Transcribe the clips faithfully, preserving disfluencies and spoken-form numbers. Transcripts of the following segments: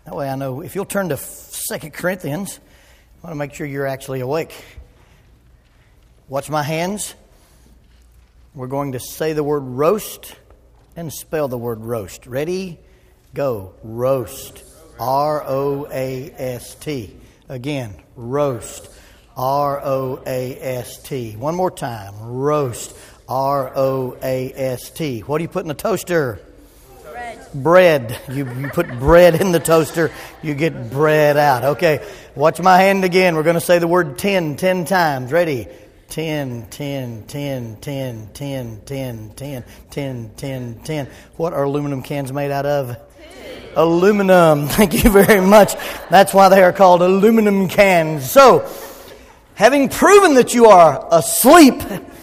That way I know. If you'll turn to Second Corinthians, I want to make sure you're actually awake. Watch my hands. We're going to say the word roast and spell the word roast. Ready? Go. Roast. R O A S T. Again, roast. R O A S T. One more time. Roast. R O A S T. What do you put in the toaster? Bread. Bread. You, you put bread in the toaster, you get bread out. Okay, watch my hand again. We're going to say the word ten, ten times. Ready? Ten, ten, ten, ten, ten, ten, ten, ten, ten, ten. What are aluminum cans made out of? Aluminum. Thank you very much. That's why they are called aluminum cans. So, having proven that you are asleep,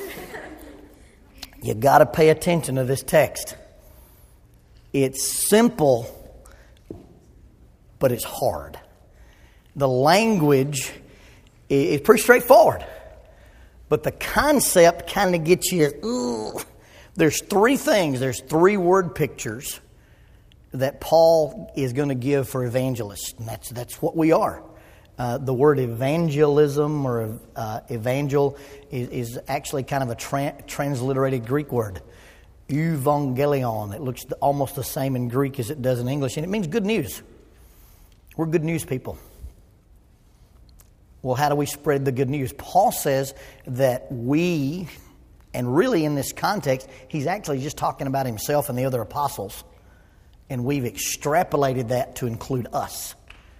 you got to pay attention to this text. It's simple, but it's hard. The language is pretty straightforward, but the concept kind of gets you. Ugh. There's three things. There's three word pictures that Paul is going to give for evangelists, and that's that's what we are. Uh, the word evangelism or uh, evangel is, is actually kind of a tra- transliterated Greek word. Evangelion. It looks almost the same in Greek as it does in English, and it means good news. We're good news people. Well, how do we spread the good news? Paul says that we, and really in this context, he's actually just talking about himself and the other apostles, and we've extrapolated that to include us.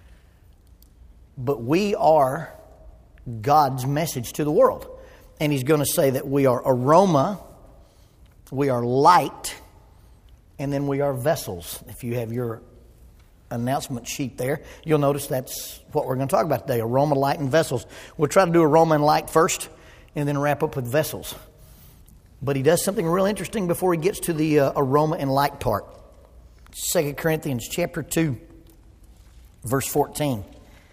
But we are God's message to the world. And he's going to say that we are aroma, we are light, and then we are vessels. If you have your announcement sheet there, you'll notice that's what we're going to talk about today, aroma, light, and vessels. We'll try to do aroma and light first, and then wrap up with vessels. But he does something real interesting before he gets to the uh, aroma and light part. Second Corinthians chapter two, verse fourteen.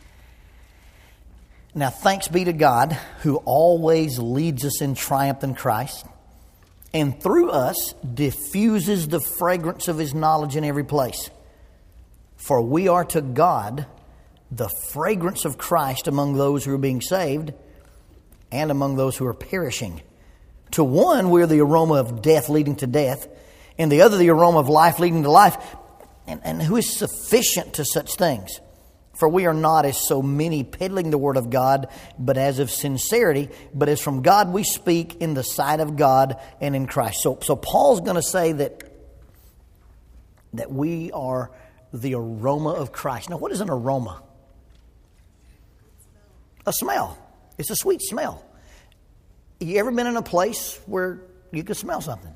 Now thanks be to God who always leads us in triumph in Christ, and through us diffuses the fragrance of his knowledge in every place. For we are to God the fragrance of Christ among those who are being saved and among those who are perishing. To one we are the aroma of death leading to death, and the other the aroma of life leading to life. And, and who is sufficient to such things? For we are not as so many peddling the word of God, but as of sincerity, but as from God we speak in the sight of God and in Christ. So, so Paul's going to say that, that we are the aroma of Christ. Now, what is an aroma? A smell. It's a sweet smell. You ever been in a place where you can smell something?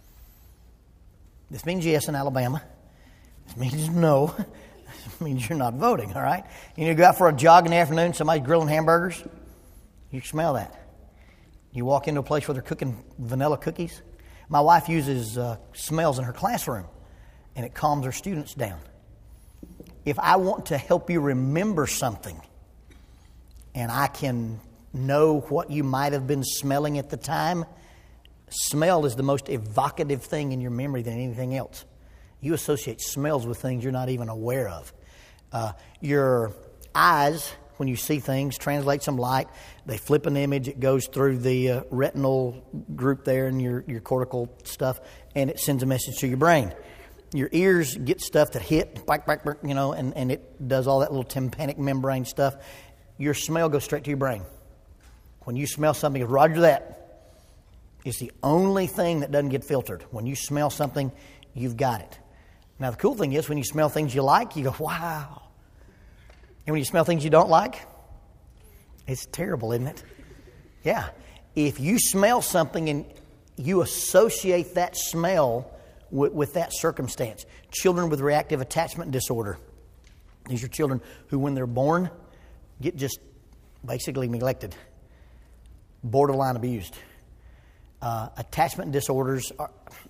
This means yes in Alabama. This means no. This means you're not voting, all right? You know, you go out for a jog in the afternoon, somebody's grilling hamburgers. You smell that. You walk into a place where they're cooking vanilla cookies. My wife uses uh, smells in her classroom, and it calms her students down. If I want to help you remember something, and I can know what you might have been smelling at the time, smell is the most evocative thing in your memory than anything else. You associate smells with things you're not even aware of. Uh, your eyes, when you see things, translate some light. They flip an image. It goes through the uh, retinal group there and your, your cortical stuff, and it sends a message to your brain. Your ears get stuff that hit, back, back, back, you know, and, and it does all that little tympanic membrane stuff. Your smell goes straight to your brain. When you smell something, it's Roger that. It's the only thing that doesn't get filtered. When you smell something, you've got it. Now, the cool thing is when you smell things you like, you go, wow. And when you smell things you don't like, it's terrible, isn't it? Yeah. If you smell something and you associate that smell with, with that circumstance. Children with reactive attachment disorder. These are children who, when they're born, get just basically neglected. Borderline abused. Uh, attachment disorders are...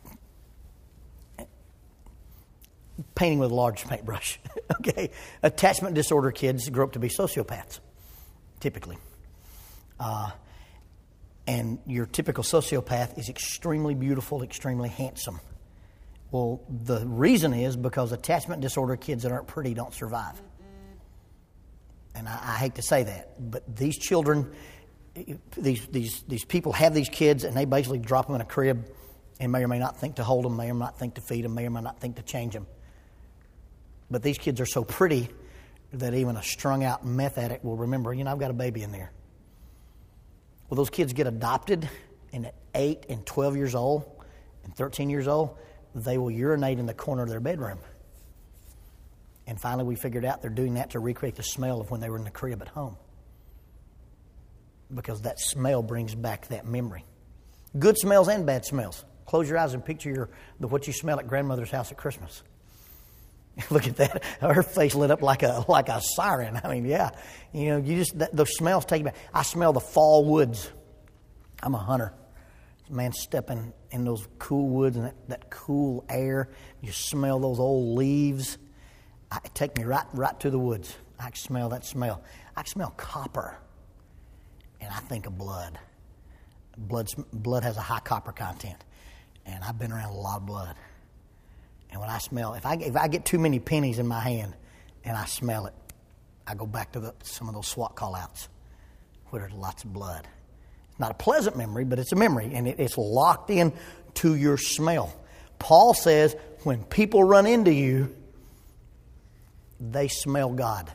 Painting with a large paintbrush. Okay. Attachment disorder kids grow up to be sociopaths, typically. Uh, and your typical sociopath is extremely beautiful, extremely handsome. Well, the reason is because attachment disorder kids that aren't pretty don't survive. And I, I hate to say that, but these children, these these these people have these kids, and they basically drop them in a crib, and may or may not think to hold them, may or may not think to feed them, may or may not think to change them. But these kids are so pretty that even a strung-out meth addict will remember, you know, I've got a baby in there. Well, those kids get adopted, and at eight and twelve years old and thirteen years old, they will urinate in the corner of their bedroom. And finally, we figured out they're doing that to recreate the smell of when they were in the crib at home. Because that smell brings back that memory. Good smells and bad smells. Close your eyes and picture your, the, what you smell at grandmother's house at Christmas. Look at that. Her face lit up like a like a siren. I mean, yeah. You know, you just, that, those smells take you back. I smell the fall woods. I'm a hunter. Man stepping in those cool woods and that, that cool air. You smell those old leaves. I, it take me right right to the woods. I can smell that smell. I can smell copper. And I think of blood. Blood, blood has a high copper content. And I've been around a lot of blood. And when I smell, if I, if I get too many pennies in my hand and I smell it, I go back to the, some of those SWAT call-outs where there's lots of blood. It's not a pleasant memory, but it's a memory, and it, it's locked in to your smell. Paul says when people run into you, they smell God.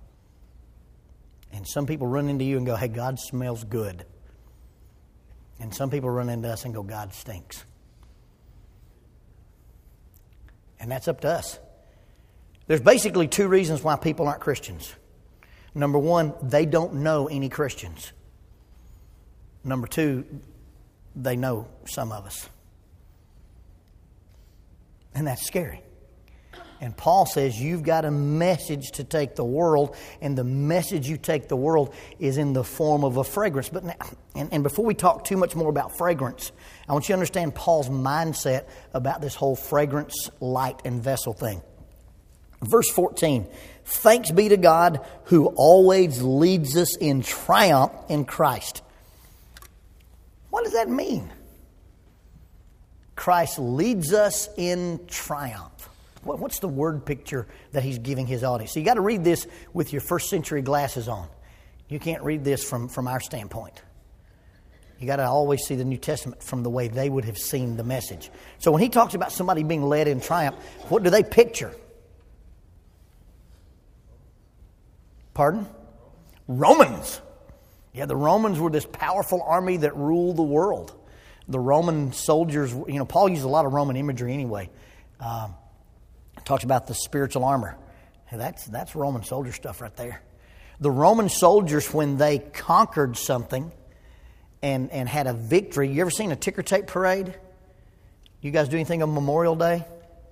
And some people run into you and go, hey, God smells good. And some people run into us and go, God stinks. And that's up to us. There's basically two reasons why people aren't Christians. Number one, they don't know any Christians. Number two, they know some of us. And that's scary. And Paul says you've got a message to take the world, and the message you take the world is in the form of a fragrance. But now, and, and before we talk too much more about fragrance, I want you to understand Paul's mindset about this whole fragrance, light, and vessel thing. Verse fourteen, thanks be to God who always leads us in triumph in Christ. What does that mean? Christ leads us in triumph. What's the word picture that he's giving his audience? So you got to read this with your first century glasses on. You can't read this from, from our standpoint. You got to always see the New Testament from the way they would have seen the message. So when he talks about somebody being led in triumph, what do they picture? Pardon? Romans. Yeah, the Romans were this powerful army that ruled the world. The Roman soldiers, you know, Paul used a lot of Roman imagery anyway. Um, talks about the spiritual armor. Hey, that's that's Roman soldier stuff right there. The Roman soldiers, when they conquered something and, and had a victory, you ever seen a ticker tape parade? You guys do anything on Memorial Day?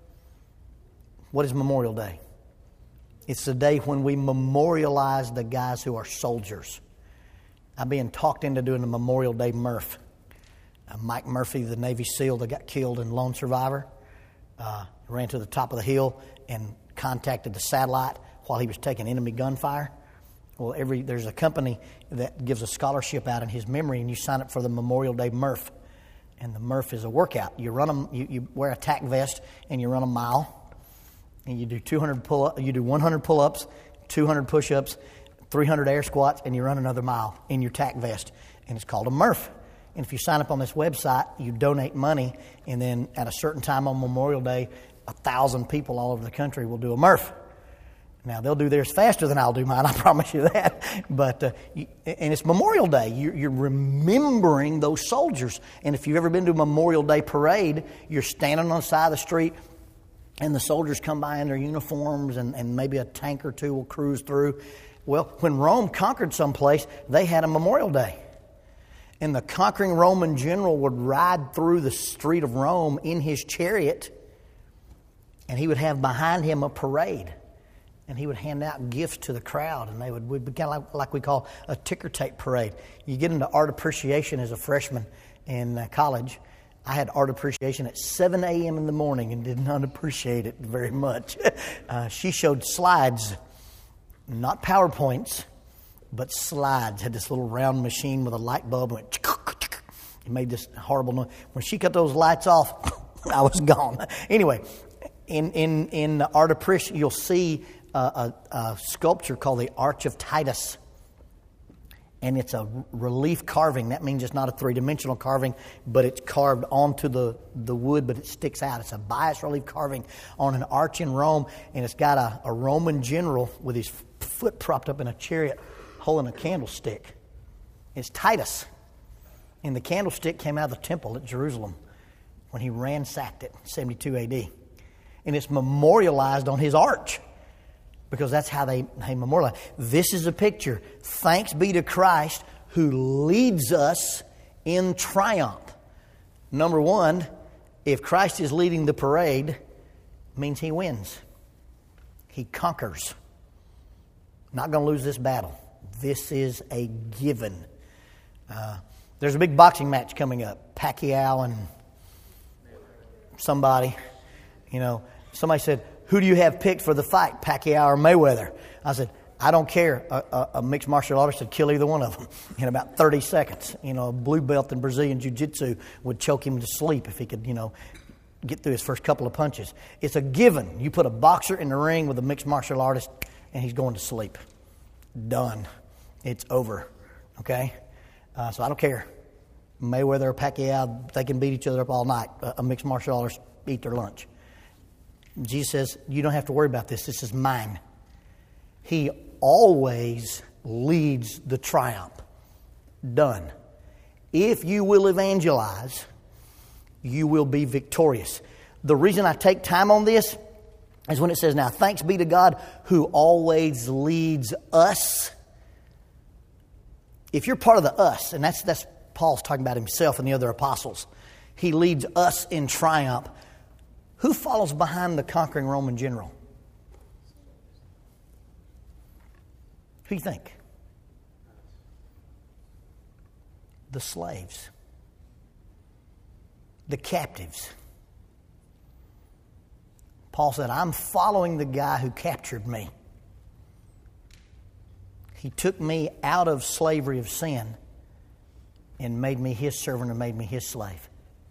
What is Memorial Day? It's the day when we memorialize the guys who are soldiers. I'm being talked into doing a Memorial Day Murph. Uh, Mike Murphy, the Navy SEAL that got killed in Lone Survivor, uh, ran to the top of the hill and contacted the satellite while he was taking enemy gunfire. Well, every there's a company that gives a scholarship out in his memory, and you sign up for the Memorial Day Murph. And the Murph is a workout. You run them, you, you wear a tack vest, and you run a mile. And you do two hundred pull up, you do one hundred pull-ups, two hundred push-ups, three hundred air squats, and you run another mile in your tack vest. And it's called a Murph. And if you sign up on this website, you donate money, and then at a certain time on Memorial Day, a thousand people all over the country will do a Murph. Now, they'll do theirs faster than I'll do mine, I promise you that. But uh, you, and it's Memorial Day. You're, you're remembering those soldiers. And if you've ever been to a Memorial Day parade, you're standing on the side of the street, and the soldiers come by in their uniforms, and, and maybe a tank or two will cruise through. Well, when Rome conquered someplace, they had a Memorial Day. And the conquering Roman general would ride through the street of Rome in his chariot, and he would have behind him a parade. And he would hand out gifts to the crowd, and they would, would be kind of like, like we call a ticker tape parade. You get into art appreciation as a freshman in uh, college. I had art appreciation at seven a.m. in the morning and did not appreciate it very much. uh, she showed slides, not PowerPoints, but slides. Had this little round machine with a light bulb. Went, it made this horrible noise. When she cut those lights off, I was gone. Anyway, in in in Artiprish, you'll see a, a, a sculpture called the Arch of Titus. And it's a relief carving. That means it's not a three-dimensional carving, but it's carved onto the, the wood, but it sticks out. It's a bias relief carving on an arch in Rome, and it's got a, a Roman general with his foot propped up in a chariot holding a candlestick. It's Titus. And the candlestick came out of the temple at Jerusalem when he ransacked it in seventy-two A D. And it's memorialized on his arch, because that's how they, they memorialize. This is a picture. Thanks be to Christ who leads us in triumph. Number one, if Christ is leading the parade, it means he wins. He conquers. Not going to lose this battle. This is a given. Uh, there's a big boxing match coming up. Pacquiao and somebody. You know, somebody said, who do you have picked for the fight, Pacquiao or Mayweather? I said, I don't care. A, a, a mixed martial artist would kill either one of them in about thirty seconds. You know, a blue belt in Brazilian Jiu-Jitsu would choke him to sleep if he could, you know, get through his first couple of punches. It's a given. You put a boxer in the ring with a mixed martial artist, and he's going to sleep. Done. It's over. Okay? Uh, so I don't care. Mayweather or Pacquiao, they can beat each other up all night. A, a mixed martial artist eat their lunch. Jesus says, you don't have to worry about this. This is mine. He always leads the triumph. Done. If you will evangelize, you will be victorious. The reason I take time on this is when it says, now thanks be to God who always leads us. If you're part of the us, and that's, that's Paul's talking about himself and the other apostles. He leads us in triumph. Who follows behind the conquering Roman general? Who do you think? The slaves. The captives. Paul said, I'm following the guy who captured me. He took me out of slavery of sin and made me his servant and made me his slave.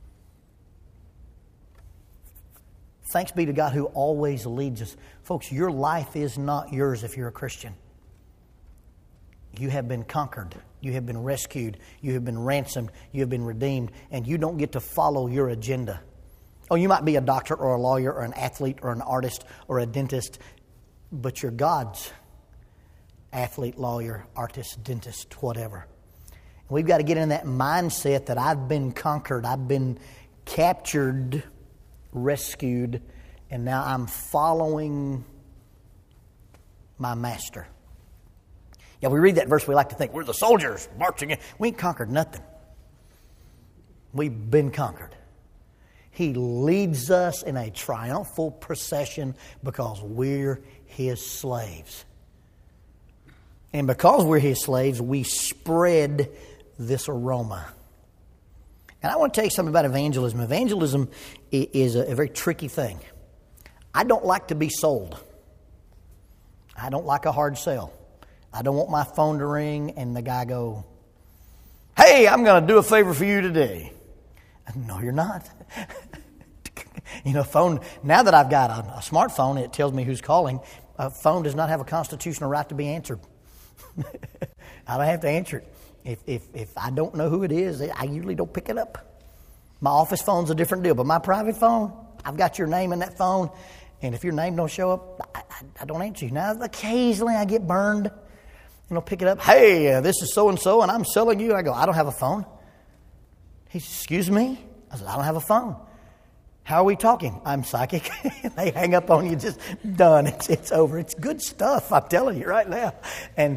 Thanks be to God who always leads us. Folks, your life is not yours if you're a Christian. You have been conquered. You have been rescued. You have been ransomed. You have been redeemed. And you don't get to follow your agenda. Oh, you might be a doctor or a lawyer or an athlete or an artist or a dentist, but you're God's athlete, lawyer, artist, dentist, whatever. We've got to get in that mindset that I've been conquered. I've been captured, rescued, and now I'm following my master. Yeah, we read that verse, we like to think we're the soldiers marching in. We ain't conquered nothing. We've been conquered. He leads us in a triumphal procession because we're his slaves. And because we're his slaves, we spread this aroma. And I want to tell you something about evangelism. Evangelism is a very tricky thing. I don't like to be sold. I don't like a hard sell. I don't want my phone to ring and the guy go, hey, I'm going to do a favor for you today. No, you're not. You know, phone, now that I've got a, a smartphone, it tells me who's calling. A phone does not have a constitutional right to be answered. I don't have to answer it. If, if if I don't know who it is, I usually don't pick it up. My office phone's a different deal, but my private phone, I've got your name in that phone, and if your name don't show up, I, I, I don't answer you. Now, occasionally I get burned, and I'll pick it up. Hey, uh, this is so-and-so, and I'm selling you. I go, I don't have a phone. He says, excuse me? I said, I don't have a phone. How are we talking? I'm psychic. They hang up on you, just done. It's, it's over. It's good stuff, I'm telling you right now. And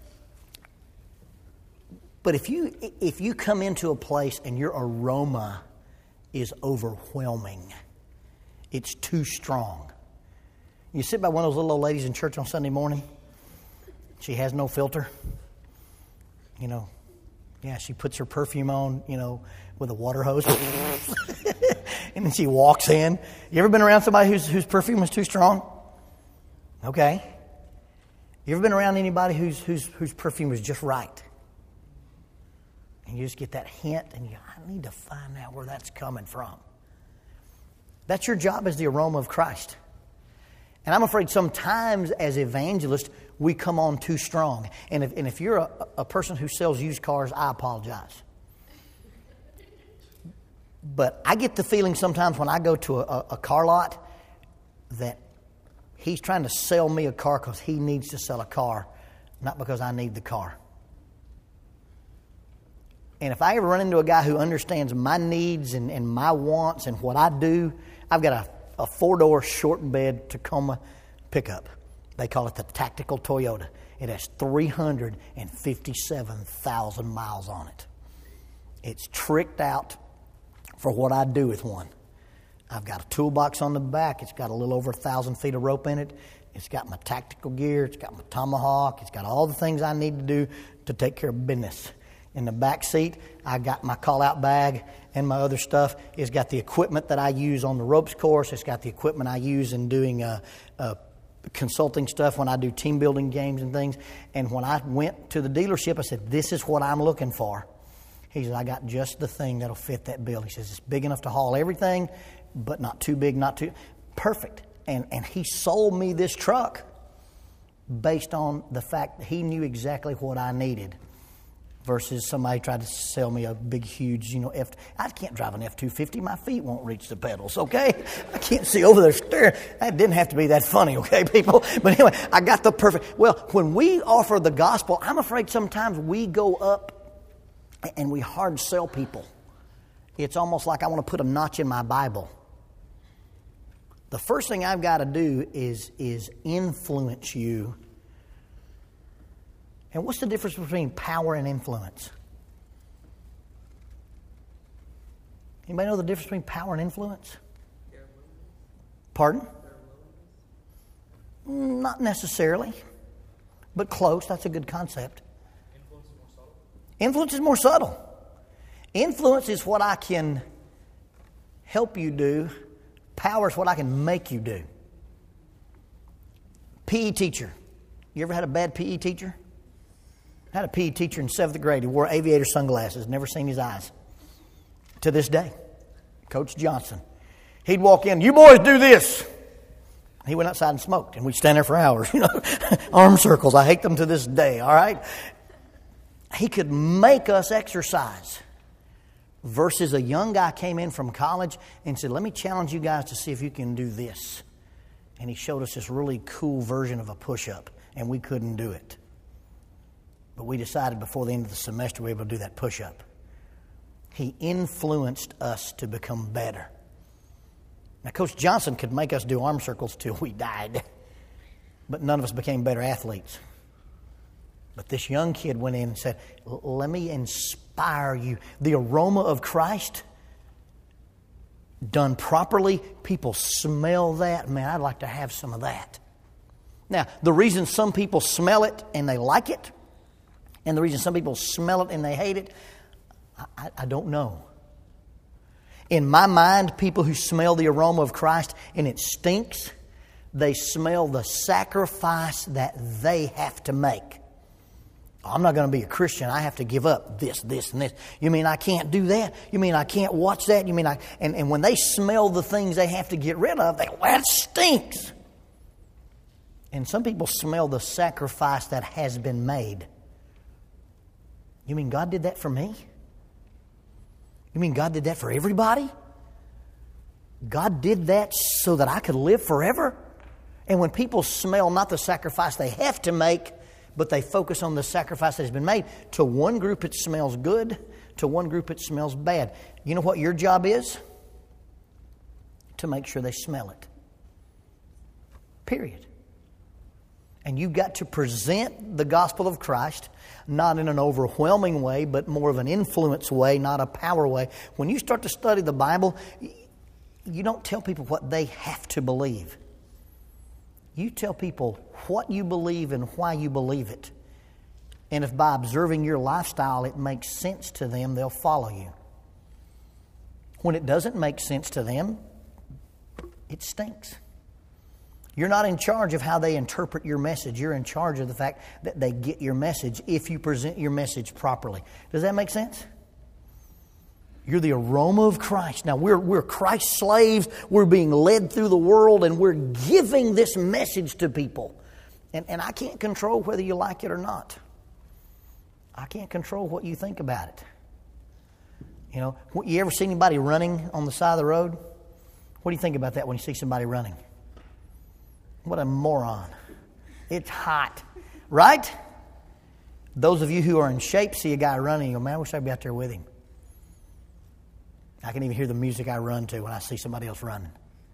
But if you if you come into a place and your aroma is overwhelming, it's too strong. You sit by one of those little old ladies in church on Sunday morning. She has no filter. You know, yeah, she puts her perfume on, you know, with a water hose. And then she walks in. You ever been around somebody whose whose perfume is too strong? Okay. You ever been around anybody whose whose whose perfume is just right? And you just get that hint, and you, I need to find out where that's coming from. That's your job as the aroma of Christ. And I'm afraid sometimes as evangelists, we come on too strong. And if, and if you're a, a person who sells used cars, I apologize. But I get the feeling sometimes when I go to a, a car lot that he's trying to sell me a car because he needs to sell a car, not because I need the car. And if I ever run into a guy who understands my needs and, and my wants and what I do, I've got a, a four-door short bed Tacoma pickup. They call it the Tactical Toyota. It has three hundred fifty-seven thousand miles on it. It's tricked out for what I do with one. I've got a toolbox on the back. It's got a little over a thousand feet of rope in it. It's got my tactical gear. It's got my tomahawk. It's got all the things I need to do to take care of business. In the back seat, I got my call-out bag and my other stuff. It's got the equipment that I use on the ropes course. It's got the equipment I use in doing uh, uh, consulting stuff when I do team building games and things. And when I went to the dealership, I said, this is what I'm looking for. He said, I got just the thing that'll fit that bill. He says, it's big enough to haul everything, but not too big, not too... Perfect. And, and he sold me this truck based on the fact that he knew exactly what I needed. Versus somebody tried to sell me a big, huge, you know, F. I can't drive an F two fifty. My feet won't reach the pedals, okay? I can't see over there staring. That didn't have to be that funny, okay, people? But anyway, I got the perfect... Well, when we offer the gospel, I'm afraid sometimes we go up and we hard sell people. It's almost like I want to put a notch in my Bible. The first thing I've got to do is, is influence you. And what's the difference between power and influence? Anybody know the difference between power and influence? Pardon? Not necessarily, but close. That's a good concept. Influence is more subtle. Influence is more subtle. Influence is what I can help you do. Power is what I can make you do. P E teacher. You ever had a bad P E teacher? I had a P E teacher in seventh grade who wore aviator sunglasses, never seen his eyes. To this day, Coach Johnson. He'd walk in, you boys do this. He went outside and smoked, and we'd stand there for hours, you know, arm circles. I hate them to this day, all right? He could make us exercise. Versus a young guy came in from college and said, let me challenge you guys to see if you can do this. And he showed us this really cool version of a push-up, and we couldn't do it. But we decided before the end of the semester we were able to do that push-up. He influenced us to become better. Now, Coach Johnson could make us do arm circles till we died. But none of us became better athletes. But this young kid went in and said, let me inspire you. The aroma of Christ, done properly, people smell that. Man, I'd like to have some of that. Now, the reason some people smell it and they like it, and the reason some people smell it and they hate it, I, I don't know. In my mind, people who smell the aroma of Christ and it stinks, they smell the sacrifice that they have to make. I'm not going to be a Christian. I have to give up this, this, and this. You mean I can't do that? You mean I can't watch that? You mean I... And, and when they smell the things they have to get rid of, they go, well, that stinks. And some people smell the sacrifice that has been made. You mean God did that for me? You mean God did that for everybody? God did that so that I could live forever? And when people smell not the sacrifice they have to make, but they focus on the sacrifice that has been made, to one group it smells good, to one group it smells bad. You know what your job is? To make sure they smell it. Period. And you've got to present the gospel of Christ, not in an overwhelming way, but more of an influence way, not a power way. When you start to study the Bible, you don't tell people what they have to believe. You tell people what you believe and why you believe it. And if by observing your lifestyle it makes sense to them, they'll follow you. When it doesn't make sense to them, it stinks. You're not in charge of how they interpret your message. You're in charge of the fact that they get your message if you present your message properly. Does that make sense? You're the aroma of Christ. Now, we're, we're Christ's slaves. We're being led through the world, and we're giving this message to people. And, and I can't control whether you like it or not. I can't control what you think about it. You know, you ever see anybody running on the side of the road? What do you think about that when you see somebody running? What a moron. It's hot, right? Those of you who are in shape see a guy running, you go, man, I wish I'd be out there with him. I can even hear the music I run to when I see somebody else running.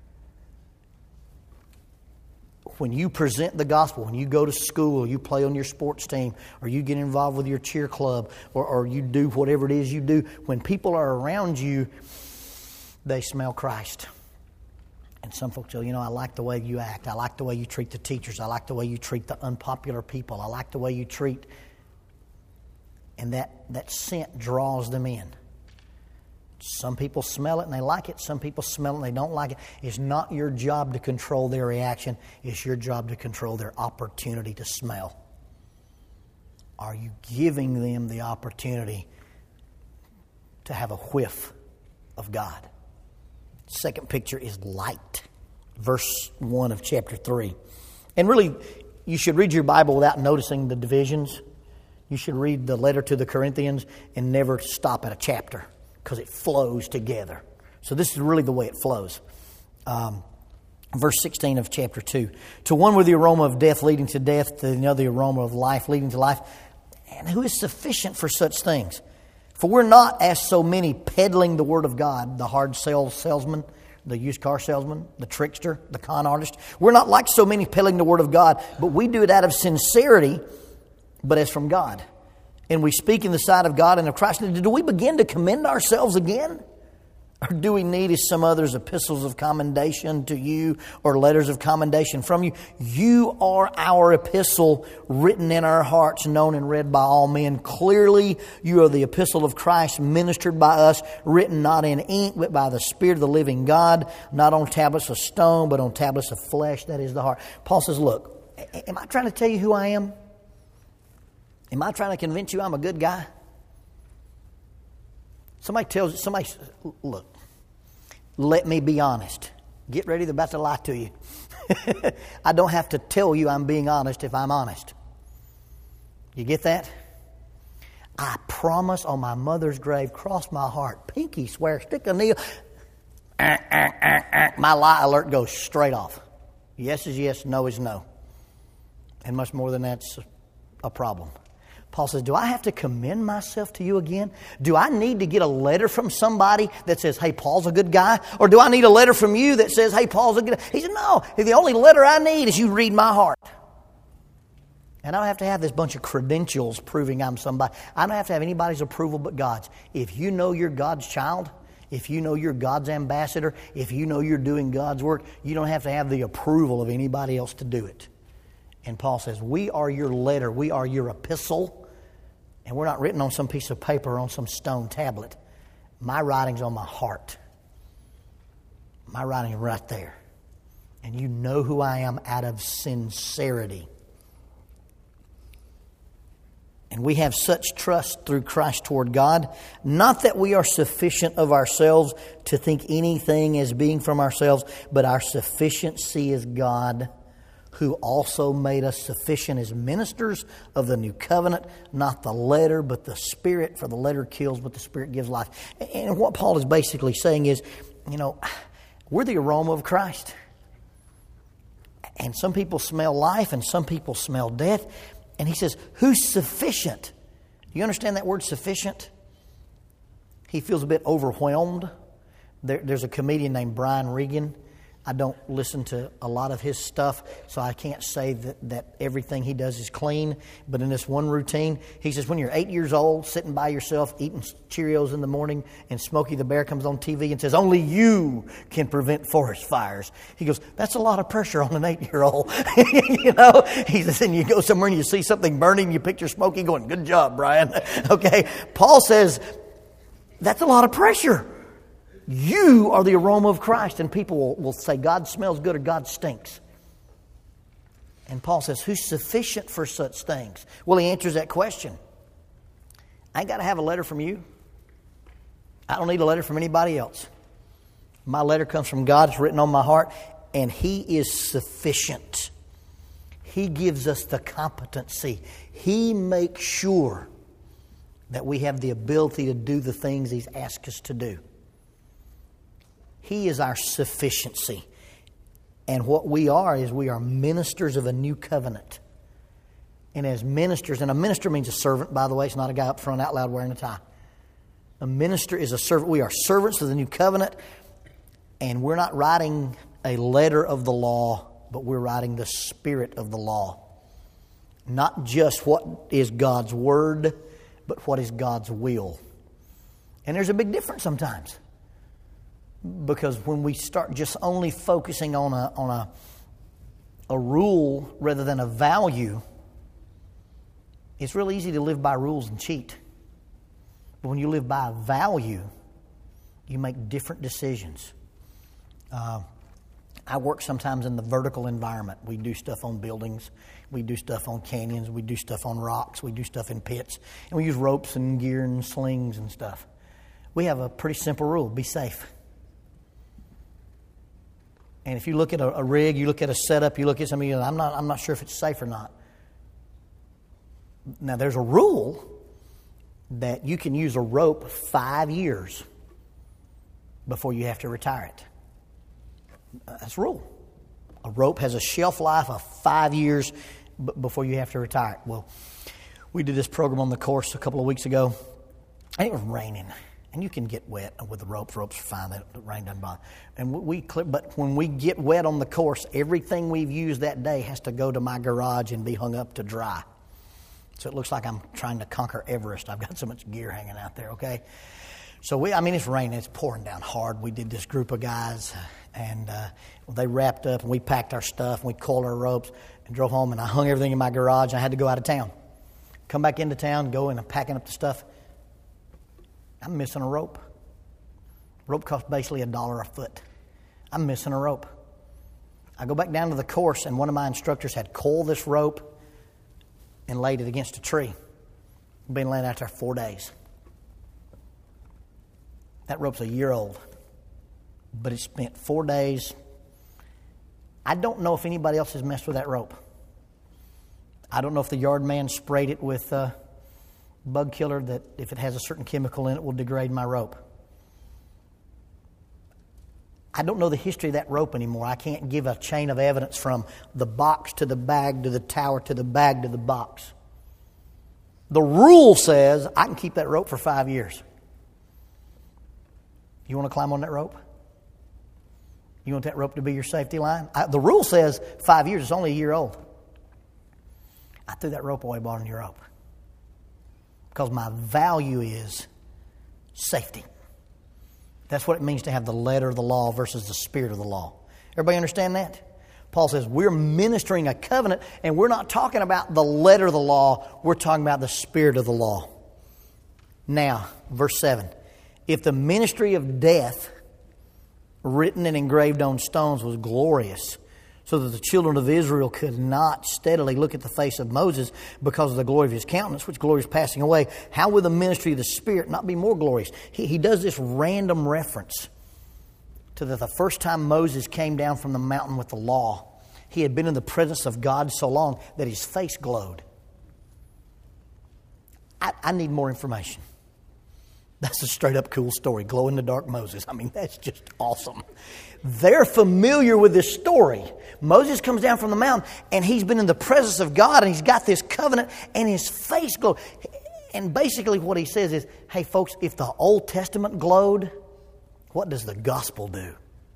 When you present the gospel, when you go to school, or you play on your sports team, or you get involved with your cheer club, or, or you do whatever it is you do, when people are around you, they smell Christ. And some folks say, you know, I like the way you act. I like the way you treat the teachers. I like the way you treat the unpopular people. I like the way you treat. And that, that scent draws them in. Some people smell it and they like it. Some people smell it and they don't like it. It's not your job to control their reaction. It's your job to control their opportunity to smell. Are you giving them the opportunity to have a whiff of God? Second picture is light. Verse one of chapter three. And really, you should read your Bible without noticing the divisions. You should read the letter to the Corinthians and never stop at a chapter, because it flows together. So this is really the way it flows. Um, verse sixteen of chapter two. To one with the aroma of death leading to death, to another the aroma of life leading to life. And who is sufficient for such things? For we're not as so many peddling the word of God, the hard sales salesman, the used car salesman, the trickster, the con artist. We're not like so many peddling the word of God, but we do it out of sincerity, but as from God. And we speak in the sight of God and of Christ. Do we begin to commend ourselves again? Or do we need, as some others, epistles of commendation to you or letters of commendation from you? You are our epistle, written in our hearts, known and read by all men. Clearly, you are the epistle of Christ, ministered by us, written not in ink, but by the Spirit of the living God, not on tablets of stone, but on tablets of flesh, that is the heart. Paul says, look, am I trying to tell you who I am? Am I trying to convince you I'm a good guy? Somebody tells somebody, look, let me be honest. Get ready, they're about to lie to you. I don't have to tell you I'm being honest if I'm honest. You get that? I promise on my mother's grave, cross my heart, pinky swear, stick a nail. Uh, uh, uh, uh, my lie alert goes straight off. Yes is yes, no is no. And much more than that's a problem. Paul says, do I have to commend myself to you again? Do I need to get a letter from somebody that says, hey, Paul's a good guy? Or do I need a letter from you that says, hey, Paul's a good guy? He said, no, the only letter I need is you read my heart. And I don't have to have this bunch of credentials proving I'm somebody. I don't have to have anybody's approval but God's. If you know you're God's child, if you know you're God's ambassador, if you know you're doing God's work, you don't have to have the approval of anybody else to do it. And Paul says, we are your letter. We are your epistle. And we're not written on some piece of paper or on some stone tablet. My writing's on my heart. My writing is right there. And you know who I am out of sincerity. And we have such trust through Christ toward God, not that we are sufficient of ourselves to think anything as being from ourselves, but our sufficiency is God, who also made us sufficient as ministers of the new covenant, not the letter, but the Spirit, for the letter kills, but the Spirit gives life. And what Paul is basically saying is, you know, we're the aroma of Christ. And some people smell life and some people smell death. And he says, who's sufficient? Do you understand that word sufficient? He feels a bit overwhelmed. There, there's a comedian named Brian Regan. I don't listen to a lot of his stuff, so I can't say that, that everything he does is clean. But in this one routine, he says, when you're eight years old, sitting by yourself, eating Cheerios in the morning, and Smokey the Bear comes on T V and says, only you can prevent forest fires. He goes, that's a lot of pressure on an eight-year-old. You know, he says, and you go somewhere and you see something burning, you picture Smokey going, good job, Brian. Okay, Paul says, that's a lot of pressure. You are the aroma of Christ. And people will, will say, God smells good or God stinks. And Paul says, who's sufficient for such things? Well, he answers that question. I ain't got to have a letter from you. I don't need a letter from anybody else. My letter comes from God. It's written on my heart. And He is sufficient. He gives us the competency. He makes sure that we have the ability to do the things He's asked us to do. He is our sufficiency. And what we are is we are ministers of a new covenant. And as ministers, and a minister means a servant, by the way. It's not a guy up front out loud wearing a tie. A minister is a servant. We are servants of the new covenant. And we're not writing a letter of the law, but we're writing the spirit of the law. Not just what is God's word, but what is God's will. And there's a big difference sometimes. Because when we start just only focusing on a on a, a rule rather than a value, it's real easy to live by rules and cheat. But when you live by a value, you make different decisions. Uh, I work sometimes in the vertical environment. We do stuff on buildings. We do stuff on canyons. We do stuff on rocks. We do stuff in pits. And we use ropes and gear and slings and stuff. We have a pretty simple rule. Be safe. And if you look at a, a rig, you look at a setup, you look at something, I'm not, I'm not sure if it's safe or not. Now, there's a rule that you can use a rope five years before you have to retire it. That's a rule. A rope has a shelf life of five years b- before you have to retire it. Well, we did this program on the course a couple of weeks ago, and it was raining. And you can get wet with the ropes. Ropes are fine. The rain doesn't bother. And we, but when we get wet on the course, everything we've used that day has to go to my garage and be hung up to dry. So it looks like I'm trying to conquer Everest. I've got so much gear hanging out there, okay? So we, I mean, it's raining. It's pouring down hard. We did this group of guys, and uh, they wrapped up, and we packed our stuff, and we coiled our ropes, and drove home, and I hung everything in my garage. And I had to go out of town. Come back into town, go in and packing up the stuff. I'm missing a rope. Rope costs basically a dollar a foot. I'm missing a rope. I go back down to the course, and one of my instructors had coiled this rope and laid it against a tree. I've been laying out there four days. That rope's a year old, but it spent four days. I don't know if anybody else has messed with that rope. I don't know if the yard man sprayed it with Uh, bug killer that if it has a certain chemical in it will degrade my rope. I don't know the history of that rope anymore. I can't give a chain of evidence from the box to the bag to the tower to the bag to the box. The rule says I can keep that rope for five years. You want to climb on that rope? You want that rope to be your safety line? I, the rule says five years. It's only a year old. I threw that rope away, bought a new rope. Because my value is safety. That's what it means to have the letter of the law versus the spirit of the law. Everybody understand that? Paul says we're ministering a covenant, and we're not talking about the letter of the law. We're talking about the spirit of the law. Now, verse seven. If the ministry of death, written and engraved on stones, was glorious, so that the children of Israel could not steadily look at the face of Moses because of the glory of his countenance, which glory is passing away, how will the ministry of the Spirit not be more glorious? He, he does this random reference to that the first time Moses came down from the mountain with the law, he had been in the presence of God so long that his face glowed. I, I need more information. That's a straight up cool story. Glow in the dark Moses. I mean, that's just awesome. They're familiar with this story. Moses comes down from the mountain, and he's been in the presence of God, and he's got this covenant, and his face glowed. And basically what he says is, hey folks, if the Old Testament glowed, what does the gospel do?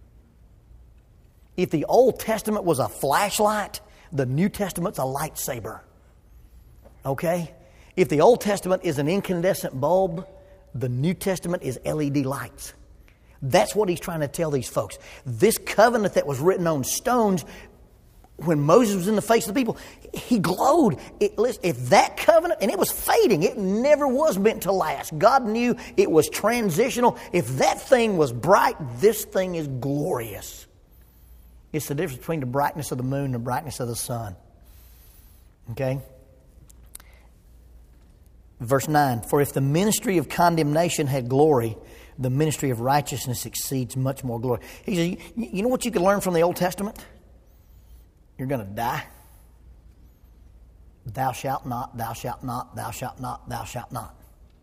If the Old Testament was a flashlight, the New Testament's a lightsaber. Okay? If the Old Testament is an incandescent bulb, the New Testament is L E D lights. That's what he's trying to tell these folks. This covenant that was written on stones, when Moses was in the face of the people, he glowed. It, if that covenant, and it was fading, it never was meant to last. God knew it was transitional. If that thing was bright, this thing is glorious. It's the difference between the brightness of the moon and the brightness of the sun. Okay? Verse nine, for if the ministry of condemnation had glory, the ministry of righteousness exceeds much more glory. He says, you, you know what you can learn from the Old Testament? You're going to die. Thou shalt not, thou shalt not, thou shalt not, thou shalt not.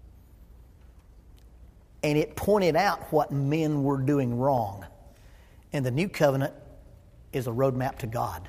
And it pointed out what men were doing wrong. And the new covenant is a roadmap to God.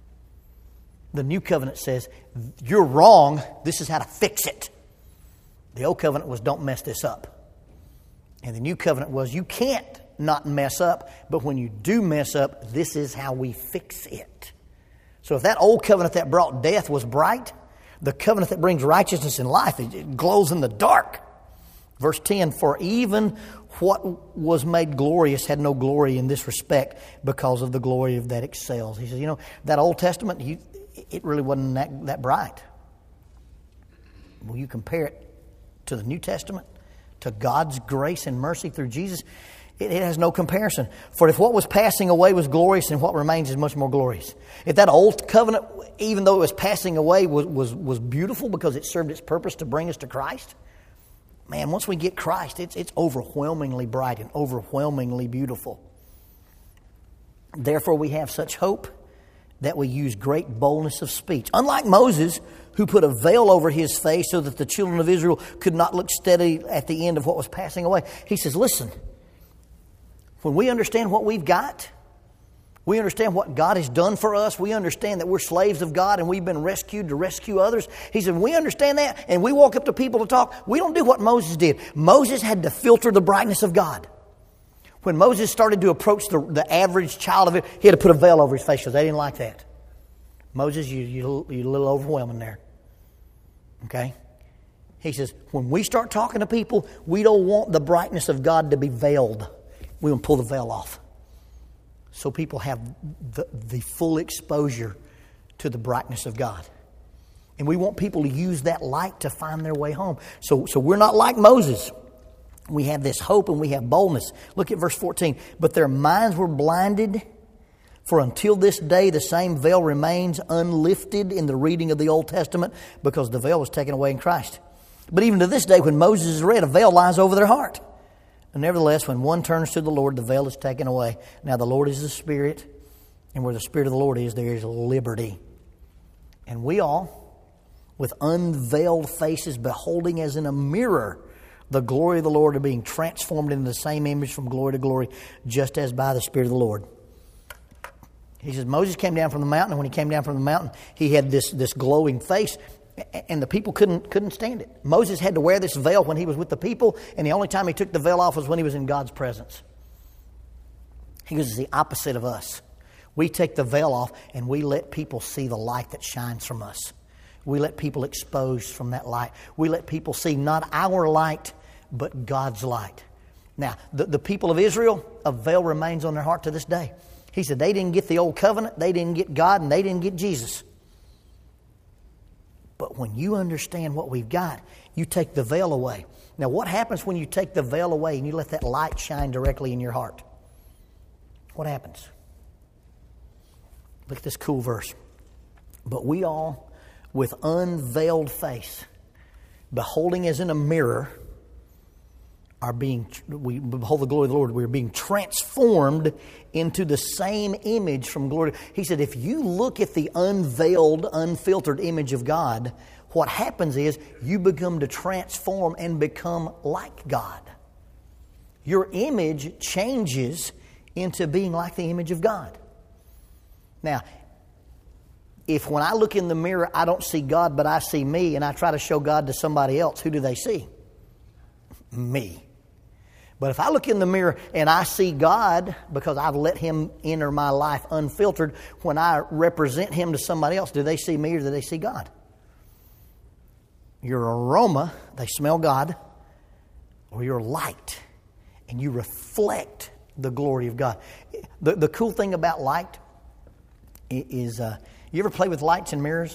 The new covenant says, you're wrong, this is how to fix it. The old covenant was, don't mess this up. And the new covenant was, you can't not mess up, but when you do mess up, this is how we fix it. So if that old covenant that brought death was bright, the covenant that brings righteousness and life, it glows in the dark. Verse ten, for even what was made glorious had no glory in this respect because of the glory of that excels. He says, you know, that Old Testament, you, it really wasn't that, that bright. Will you compare it to the New Testament, to God's grace and mercy through Jesus? It, it has no comparison. For if what was passing away was glorious, then what remains is much more glorious. If that old covenant, even though it was passing away, was, was, was beautiful because it served its purpose to bring us to Christ, man, once we get Christ, it's, it's overwhelmingly bright and overwhelmingly beautiful. Therefore, we have such hope that we use great boldness of speech. Unlike Moses, who put a veil over his face so that the children of Israel could not look steady at the end of what was passing away. He says, listen, when we understand what we've got, we understand what God has done for us, we understand that we're slaves of God and we've been rescued to rescue others. He said, when we understand that and we walk up to people to talk, we don't do what Moses did. Moses had to filter the brightness of God. When Moses started to approach the, the average child of it, he had to put a veil over his face because they didn't like that. Moses, you, you, you're a little overwhelming there. Okay? He says, when we start talking to people, we don't want the brightness of God to be veiled. We want to pull the veil off so people have the, the full exposure to the brightness of God. And we want people to use that light to find their way home. So, so we're not like Moses. We have this hope and we have boldness. Look at verse fourteen. But their minds were blinded, for until this day the same veil remains unlifted in the reading of the Old Testament, because the veil was taken away in Christ. But even to this day, when Moses is read, a veil lies over their heart. And nevertheless, when one turns to the Lord, the veil is taken away. Now the Lord is the Spirit, and where the Spirit of the Lord is, there is liberty. And we all, with unveiled faces, beholding as in a mirror the glory of the Lord, are being transformed into the same image from glory to glory, just as by the Spirit of the Lord. He says, Moses came down from the mountain, and when he came down from the mountain, he had this, this glowing face, and the people couldn't, couldn't stand it. Moses had to wear this veil when he was with the people, and the only time he took the veil off was when he was in God's presence. He goes, it's the opposite of us. We take the veil off, and we let people see the light that shines from us. We let people expose from that light. We let people see not our light, but God's light. Now, the, the people of Israel, a veil remains on their heart to this day. He said they didn't get the old covenant, they didn't get God, and they didn't get Jesus. But when you understand what we've got, you take the veil away. Now, what happens when you take the veil away and you let that light shine directly in your heart? What happens? Look at this cool verse. But we all, with unveiled face, beholding as in a mirror, are being, we behold the glory of the Lord, we're being transformed into the same image from glory. He said, if you look at the unveiled, unfiltered image of God, what happens is you become to transform and become like God. Your image changes into being like the image of God. Now, if when I look in the mirror, I don't see God, but I see me, and I try to show God to somebody else, who do they see? Me. But if I look in the mirror and I see God because I've let Him enter my life unfiltered, when I represent Him to somebody else, do they see me or do they see God? Your aroma, they smell God, or your light, and you reflect the glory of God. The, the cool thing about light is, uh, you ever play with lights and mirrors?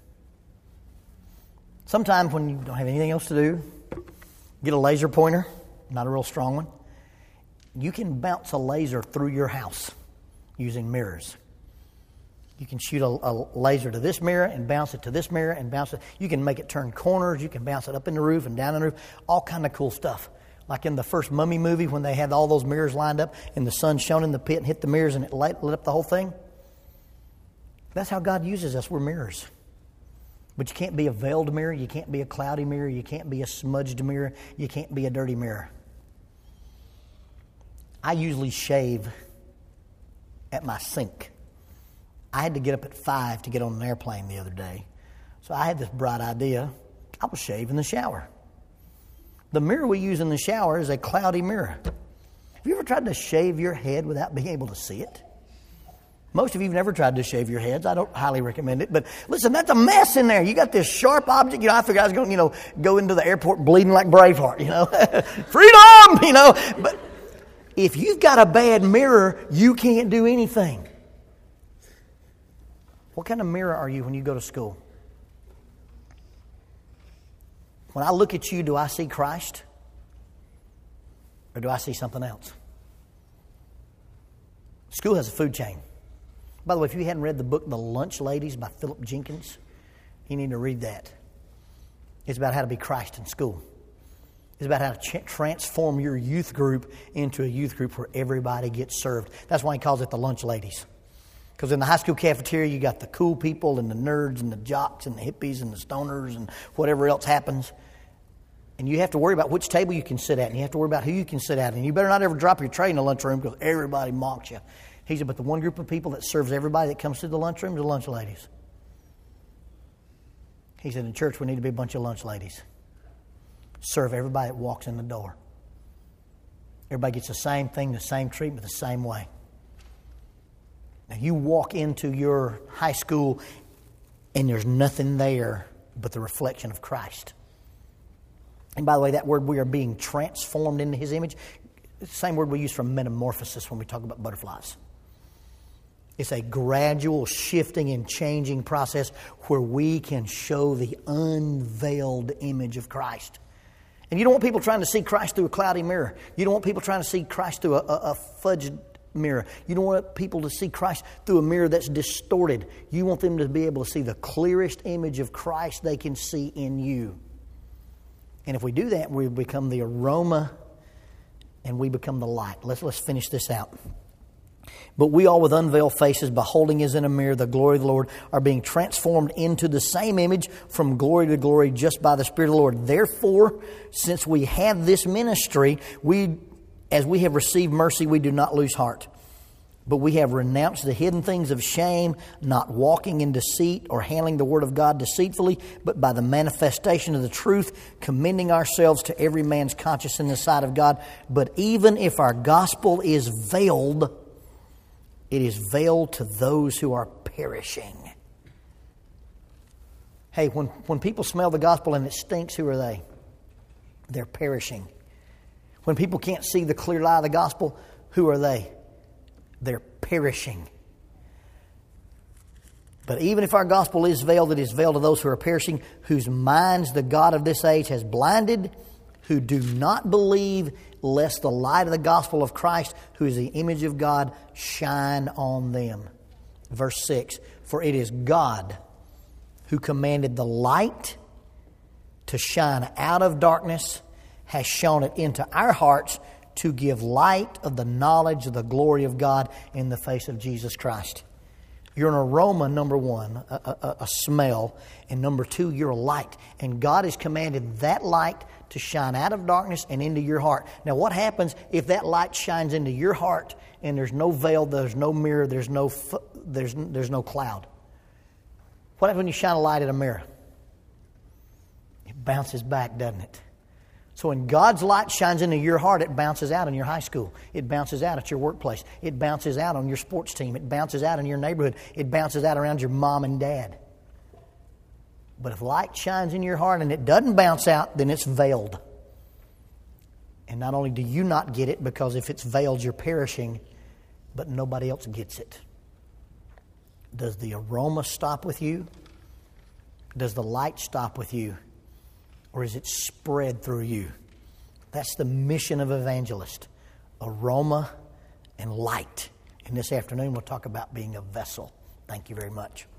Sometimes when you don't have anything else to do, get a laser pointer, not a real strong one. You can bounce a laser through your house using mirrors. You can shoot a, a laser to this mirror and bounce it to this mirror and bounce it. You can make it turn corners. You can bounce it up in the roof and down in the roof. All kind of cool stuff. Like in the first Mummy movie when they had all those mirrors lined up and the sun shone in the pit and hit the mirrors and it lit, lit up the whole thing. That's how God uses us. We're mirrors. But you can't be a veiled mirror. You can't be a cloudy mirror. You can't be a smudged mirror. You can't be a dirty mirror. I usually shave at my sink. I had to get up at five to get on an airplane the other day. So I had this bright idea. I will shave in the shower. The mirror we use in the shower is a cloudy mirror. Have you ever tried to shave your head without being able to see it? Most of you have never tried to shave your heads. I don't highly recommend it. But listen, that's a mess in there. You got this sharp object. You know, I figured I was going to, you know, go into the airport bleeding like Braveheart, you know. Freedom, you know. But if you've got a bad mirror, you can't do anything. What kind of mirror are you when you go to school? When I look at you, do I see Christ? Or do I see something else? School has a food chain. By the way, if you hadn't read the book, The Lunch Ladies by Philip Jenkins, you need to read that. It's about how to be Christ in school. It's about how to ch- transform your youth group into a youth group where everybody gets served. That's why he calls it The Lunch Ladies. Because in the high school cafeteria, you got the cool people and the nerds and the jocks and the hippies and the stoners and whatever else happens. And you have to worry about which table you can sit at. And you have to worry about who you can sit at. And you better not ever drop your tray in the lunchroom because everybody mocks you. He said, but the one group of people that serves everybody that comes to the lunchroom is the lunch ladies. He said, in church, we need to be a bunch of lunch ladies. Serve everybody that walks in the door. Everybody gets the same thing, the same treatment, the same way. Now, you walk into your high school and there's nothing there but the reflection of Christ. And by the way, that word, we are being transformed into His image. It's the same word we use for metamorphosis when we talk about butterflies. It's a gradual shifting and changing process where we can show the unveiled image of Christ. And you don't want people trying to see Christ through a cloudy mirror. You don't want people trying to see Christ through a, a, a fudged mirror. You don't want people to see Christ through a mirror that's distorted. You want them to be able to see the clearest image of Christ they can see in you. And if we do that, we become the aroma and we become the light. Let's, let's finish this out. But we all with unveiled faces, beholding as in a mirror the glory of the Lord, are being transformed into the same image from glory to glory just by the Spirit of the Lord. Therefore, since we have this ministry, we, as we have received mercy, we do not lose heart. But we have renounced the hidden things of shame, not walking in deceit or handling the word of God deceitfully, but by the manifestation of the truth, commending ourselves to every man's conscience in the sight of God. But even if our gospel is veiled, it is veiled to those who are perishing. Hey, when, when people smell the gospel and it stinks, who are they? They're perishing. When people can't see the clear light of the gospel, who are they? They're perishing. But even if our gospel is veiled, it is veiled to those who are perishing, whose minds the God of this age has blinded, who do not believe, lest the light of the gospel of Christ, who is the image of God, shine on them. Verse six, for it is God who commanded the light to shine out of darkness, has shone it into our hearts to give light of the knowledge of the glory of God in the face of Jesus Christ. You're an aroma, number one, a, a, a smell. And number two, you're a light. And God has commanded that light to shine out of darkness and into your heart. Now, what happens if that light shines into your heart and there's no veil, there's no mirror, there's no there's there's no cloud? What happens when you shine a light in a mirror? It bounces back, doesn't it? So when God's light shines into your heart, it bounces out in your high school. It bounces out at your workplace. It bounces out on your sports team. It bounces out in your neighborhood. It bounces out around your mom and dad. But if light shines in your heart and it doesn't bounce out, then it's veiled. And not only do you not get it, because if it's veiled, you're perishing, but nobody else gets it. Does the aroma stop with you? Does the light stop with you? Or is it spread through you? That's the mission of evangelist. Aroma and light. And this afternoon we'll talk about being a vessel. Thank you very much.